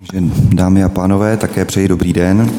Dámy a pánové, také přeji dobrý den.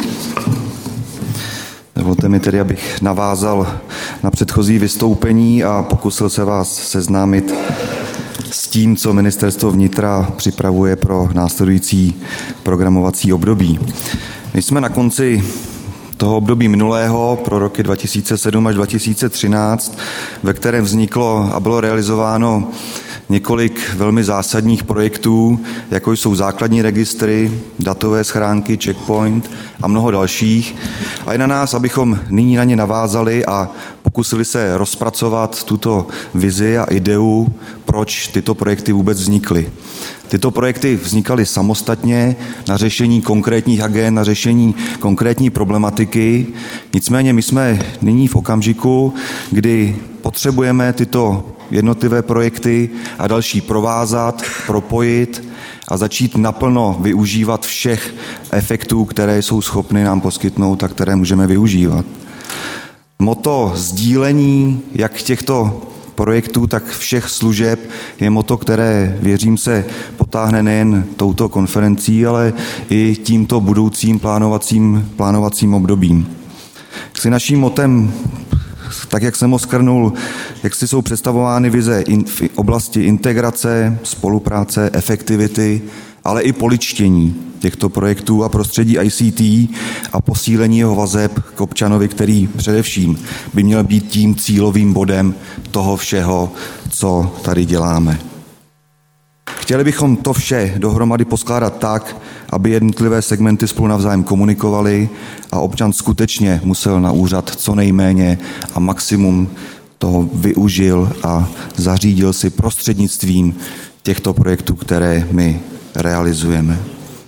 Dovolte mi tedy, abych navázal na předchozí vystoupení a pokusil se vás seznámit s tím, co Ministerstvo vnitra připravuje pro následující programovací období. My jsme na konci toho období minulého pro roky 2007 až 2013, ve kterém vzniklo a bylo realizováno několik velmi zásadních projektů, jako jsou základní registry, datové schránky, checkpoint a mnoho dalších. A je na nás, abychom nyní na ně navázali a pokusili se rozpracovat tuto vizi a ideu, proč tyto projekty vůbec vznikly. Tyto projekty vznikaly samostatně na řešení konkrétních agend, na řešení konkrétní problematiky. Nicméně my jsme nyní v okamžiku, kdy potřebujeme tyto jednotlivé projekty a další provázat, propojit a začít naplno využívat všech efektů, které jsou schopny nám poskytnout a které můžeme využívat. Motto sdílení jak těchto projektů, tak všech služeb je motto, které, věřím se, potáhne nejen touto konferencí, ale i tímto budoucím plánovacím obdobím. Naším mottem, tak jak jsem ho shrnul, jak si jsou představovány vize v oblasti integrace, spolupráce, efektivity, ale i poličtění těchto projektů a prostředí ICT a posílení jeho vazeb k občanovi, který především by měl být tím cílovým bodem toho všeho, co tady děláme. Chtěli bychom to vše dohromady poskládat tak, aby jednotlivé segmenty spolu navzájem komunikovaly a občan skutečně musel na úřad co nejméně a maximum toho využil a zařídil si prostřednictvím těchto projektů, které my realizujeme.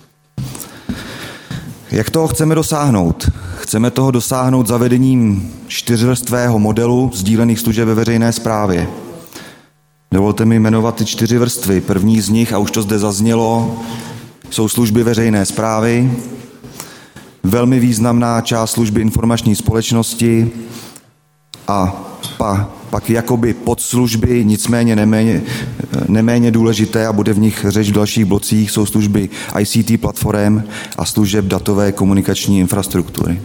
Jak toho chceme dosáhnout? Chceme toho dosáhnout zavedením čtyřvrstvého modelu sdílených služeb ve veřejné správě. Dovolte mi jmenovat ty 4 vrstvy. První z nich, a už to zde zaznělo, jsou služby veřejné správy, velmi významná část služby informační společnosti a pak jakoby podslužby, nicméně neméně důležité a bude v nich řeč v dalších blocích, jsou služby ICT platform a služeb datové komunikační infrastruktury.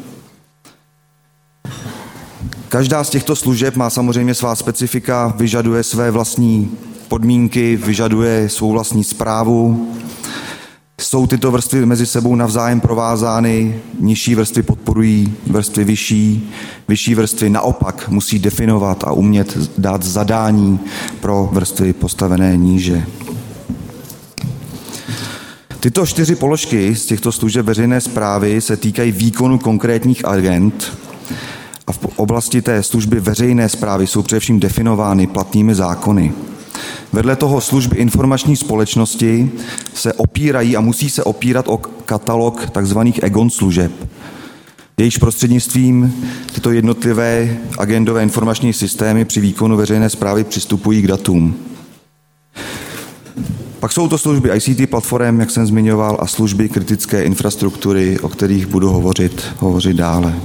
Každá z těchto služeb má samozřejmě svá specifika, vyžaduje své vlastní podmínky, vyžaduje svou vlastní správu. Jsou tyto vrstvy mezi sebou navzájem provázány, nižší vrstvy podporují vrstvy vyšší, vyšší vrstvy naopak musí definovat a umět dát zadání pro vrstvy postavené níže. Tyto 4 položky z těchto služeb veřejné správy se týkají výkonu konkrétních agend a v oblasti té služby veřejné správy jsou především definovány platnými zákony. Vedle toho služby informační společnosti se opírají a musí se opírat o katalog tzv. EGON služeb. Jejichž prostřednictvím tyto jednotlivé agendové informační systémy při výkonu veřejné správy přistupují k datům. Pak jsou to služby ICT platform, jak jsem zmiňoval, a služby kritické infrastruktury, o kterých budu hovořit dále.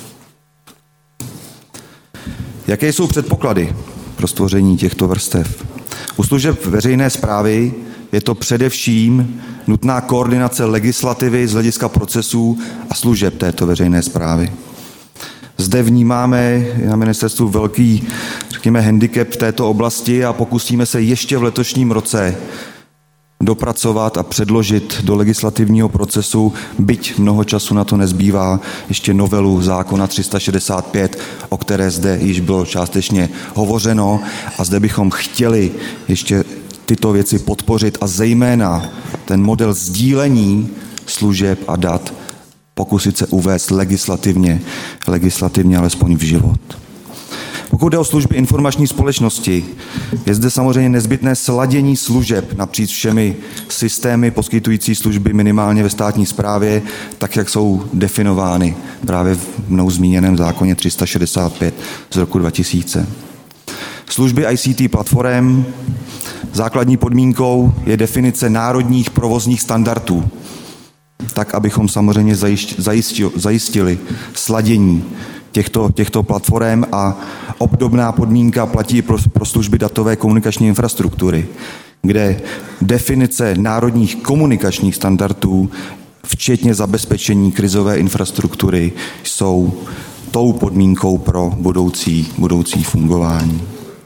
Jaké jsou předpoklady pro stvoření těchto vrstev? U služeb veřejné správy je to především nutná koordinace legislativy z hlediska procesů a služeb této veřejné správy. Zde vnímáme na ministerstvu velký, řekněme, handicap v této oblasti a pokusíme se ještě v letošním roce dopracovat a předložit do legislativního procesu, byť mnoho času na to nezbývá, ještě novelu zákona 365, o které zde již bylo částečně hovořeno a zde bychom chtěli ještě tyto věci podpořit a zejména ten model sdílení služeb a dat pokusit se uvést legislativně alespoň v život. Pokud jde o služby informační společnosti, je zde samozřejmě nezbytné sladění služeb napříč všemi systémy poskytující služby minimálně ve státní správě, tak jak jsou definovány právě v mnou zmíněném zákoně 365 z roku 2000. Služby ICT platform, základní podmínkou je definice národních provozních standardů, tak abychom samozřejmě zajistili sladění těchto platform a obdobná podmínka platí pro služby datové komunikační infrastruktury, kde definice národních komunikačních standardů, včetně zabezpečení krizové infrastruktury, jsou tou podmínkou pro budoucí fungování.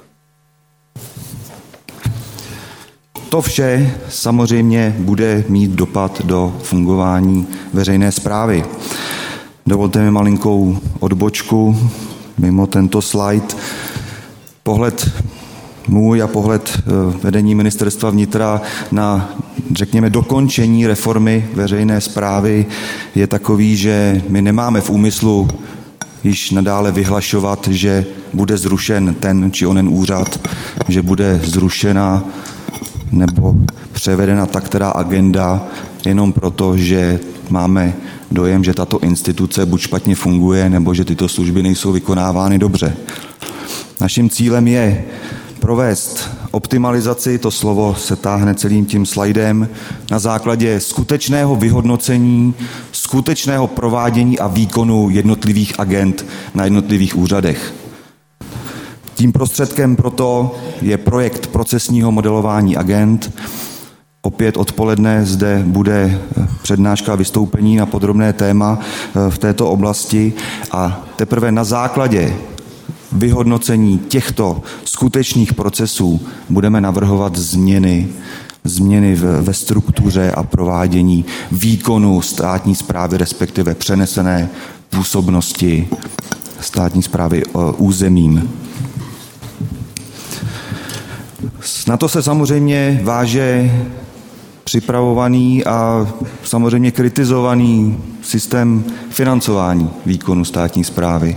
To vše samozřejmě bude mít dopad do fungování veřejné správy. Dovolte mi malinkou odbočku mimo tento slide. Pohled můj a pohled vedení Ministerstva vnitra na, řekněme, dokončení reformy veřejné správy je takový, že my nemáme v úmyslu již nadále vyhlašovat, že bude zrušen ten či onen úřad, že bude zrušena nebo převedena ta která agenda jenom proto, že máme dojem, že tato instituce buď špatně funguje, nebo že tyto služby nejsou vykonávány dobře. Naším cílem je provést optimalizaci, to slovo se táhne celým tím slajdem, na základě skutečného vyhodnocení, skutečného provádění a výkonu jednotlivých agend na jednotlivých úřadech. Tím prostředkem proto je projekt procesního modelování agend. Opět odpoledne zde bude přednáška a vystoupení na podrobné téma v této oblasti a teprve na základě vyhodnocení těchto skutečných procesů budeme navrhovat změny ve struktuře a provádění výkonu státní správy, respektive přenesené působnosti státní správy územím. Na to se samozřejmě váže připravovaný a samozřejmě kritizovaný systém financování výkonu státní správy.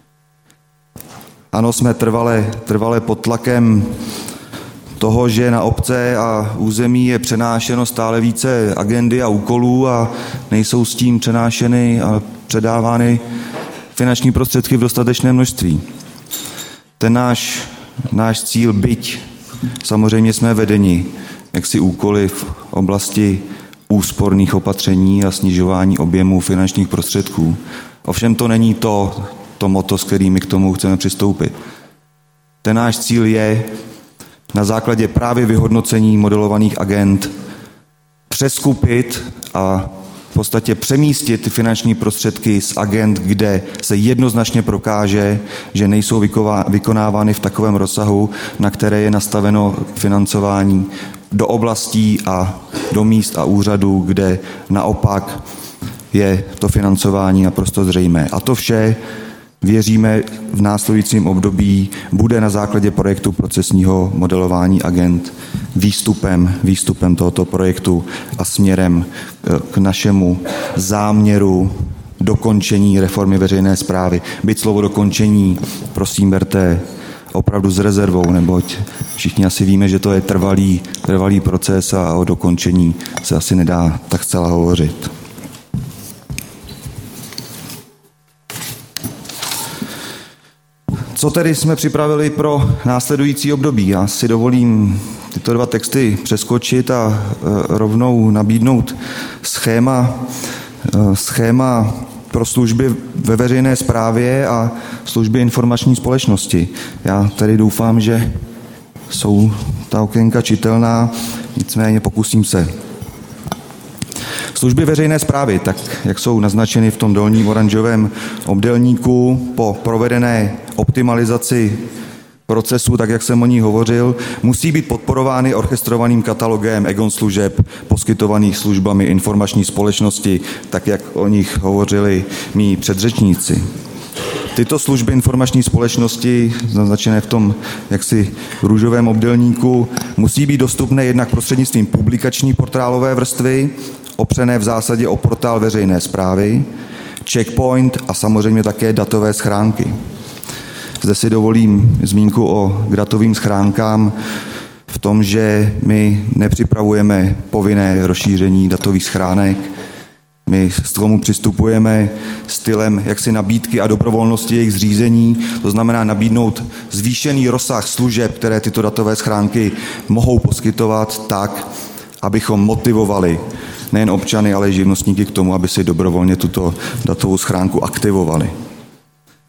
Ano, jsme trvale pod tlakem toho, že na obce a území je přenášeno stále více agendy a úkolů a nejsou s tím přenášeny a předávány finanční prostředky v dostatečné množství. Ten náš cíl, byť samozřejmě jsme vedeni jaksi úkoly v oblasti úsporných opatření a snižování objemu finančních prostředků. Ovšem to není to motto, s kterými k tomu chceme přistoupit. Ten náš cíl je na základě právě vyhodnocení modelovaných agend přeskupit a v podstatě přemístit ty finanční prostředky z agend, kde se jednoznačně prokáže, že nejsou vykonávány v takovém rozsahu, na které je nastaveno financování, do oblastí a do míst a úřadů, kde naopak je to financování naprosto zřejmé. A to vše, věříme, v následujícím období bude na základě projektu procesního modelování agend výstupem tohoto projektu a směrem k našemu záměru dokončení reformy veřejné správy. Byť slovo dokončení, prosím, berte opravdu s rezervou, neboť všichni asi víme, že to je trvalý proces a o dokončení se asi nedá tak zcela hovořit. Co tedy jsme připravili pro následující období? Já si dovolím tyto dva texty přeskočit a rovnou nabídnout schéma pro služby ve veřejné správě a služby informační společnosti. Já tedy doufám, že jsou ta okénka čitelná, nicméně pokusím se. Služby veřejné správy, tak jak jsou naznačeny v tom dolním oranžovém obdélníku, po provedené optimalizaci procesu, tak jak jsem o ní hovořil, musí být podporovány orchestrovaným katalogem eGON služeb poskytovaných službami informační společnosti, tak jak o nich hovořili mí předřečníci. Tyto služby informační společnosti, naznačené v tom jaksi růžovém obdélníku, musí být dostupné jednak prostřednictvím publikační portálové vrstvy, opřené v zásadě o portál veřejné správy, checkpoint a samozřejmě také datové schránky. Zde si dovolím zmínku o datovým schránkám v tom, že my nepřipravujeme povinné rozšíření datových schránek. My k tomu přistupujeme stylem jaksi nabídky a dobrovolnosti jejich zřízení, to znamená nabídnout zvýšený rozsah služeb, které tyto datové schránky mohou poskytovat tak, abychom motivovali nejen občany, ale i živnostníky k tomu, aby si dobrovolně tuto datovou schránku aktivovali.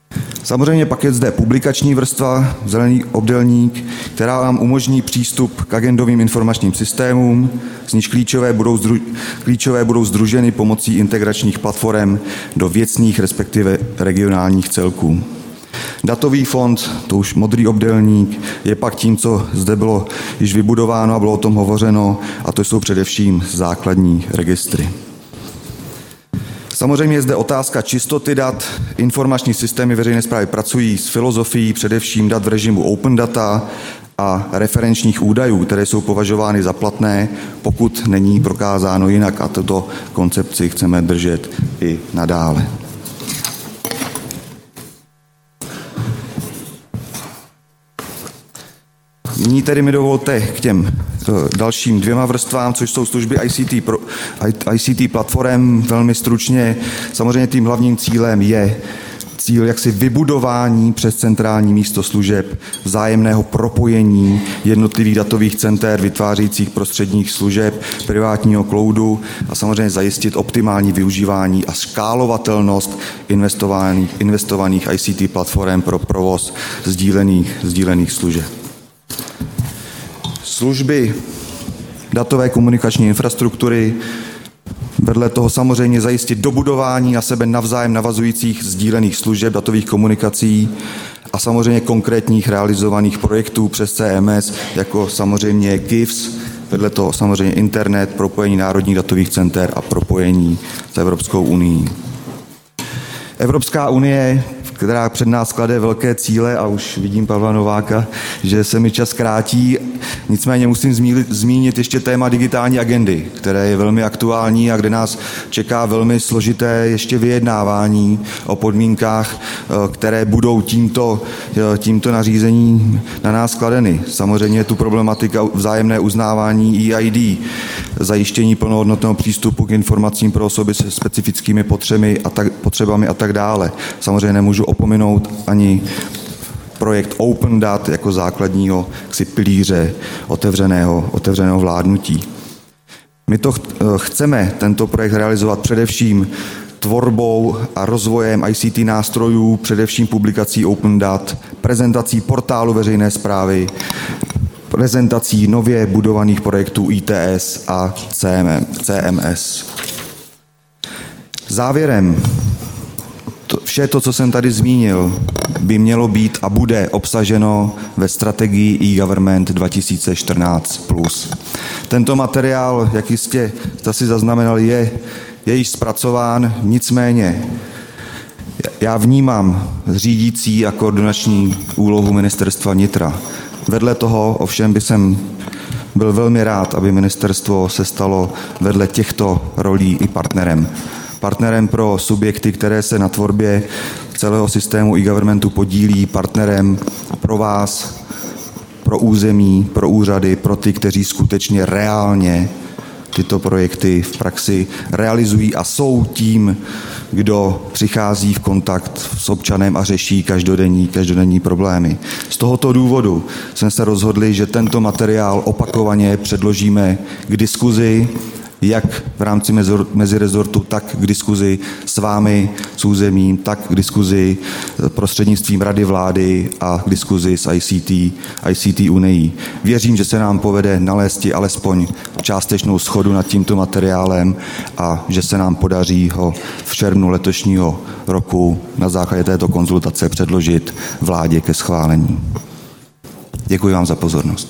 Samozřejmě pak je zde publikační vrstva, zelený obdélník, která vám umožní přístup k agendovým informačním systémům, z níž klíčové budou sdruženy pomocí integračních platform do věcných, respektive regionálních celků. Datový fond, to už modrý obdélník, je pak tím, co zde bylo již vybudováno a bylo o tom hovořeno, a to jsou především základní registry. Samozřejmě je zde otázka čistoty dat. Informační systémy veřejné správy pracují s filozofií především dat v režimu open data a referenčních údajů, které jsou považovány za platné, pokud není prokázáno jinak, a tuto koncepci chceme držet i nadále. Nyní tedy mi dovolte k těm dalším dvěma vrstvám, což jsou služby ICT platform, velmi stručně. Samozřejmě tím hlavním cílem je cíl jaksi vybudování přes centrální místo služeb, vzájemného propojení jednotlivých datových center, vytvářejících prostředních služeb, privátního cloudu a samozřejmě zajistit optimální využívání a škálovatelnost investovaných ICT platform pro provoz sdílených služeb. Služby datové komunikační infrastruktury, vedle toho samozřejmě zajistit dobudování na sebe navzájem navazujících sdílených služeb datových komunikací a samozřejmě konkrétních realizovaných projektů přes CMS, jako samozřejmě GIFS, vedle toho samozřejmě internet, propojení národních datových center a propojení s Evropskou unií. Evropská unie, která před nás klade velké cíle, a už vidím Pavla Nováka, že se mi čas krátí, nicméně musím zmínit ještě téma digitální agendy, které je velmi aktuální a kde nás čeká velmi složité ještě vyjednávání o podmínkách, které budou tímto nařízením na nás kladeny. Samozřejmě je tu problematika vzájemné uznávání EID, zajištění plnohodnotného přístupu k informacím pro osoby se specifickými potřebami a tak dále. Samozřejmě nemůžu opominout ani projekt Open Dat jako základního pilíře otevřeného vládnutí. My to chceme tento projekt realizovat především tvorbou a rozvojem ICT nástrojů, především publikací Open Dat, prezentací portálu veřejné správy, prezentací nově budovaných projektů ITS a CMS. Závěrem, vše to, co jsem tady zmínil, by mělo být a bude obsaženo ve strategii e-government 2014+. Tento materiál, jak jistě jste si zaznamenali, je již zpracován, nicméně já vnímám řídící a koordinační úlohu Ministerstva vnitra. Vedle toho ovšem bych byl velmi rád, aby ministerstvo se stalo vedle těchto rolí i partnerem pro subjekty, které se na tvorbě celého systému e-governmentu podílí, partnerem pro vás, pro území, pro úřady, pro ty, kteří skutečně reálně tyto projekty v praxi realizují a jsou tím, kdo přichází v kontakt s občanem a řeší každodenní problémy. Z tohoto důvodu jsme se rozhodli, že tento materiál opakovaně předložíme k diskuzi, jak v rámci mezirezortu, tak k diskuzi s vámi, s územím, tak k diskuzi prostřednictvím Rady vlády a k diskuzi s ICT Unii. Věřím, že se nám povede nalézt alespoň částečnou shodu nad tímto materiálem a že se nám podaří ho v červnu letošního roku na základě této konzultace předložit vládě ke schválení. Děkuji vám za pozornost.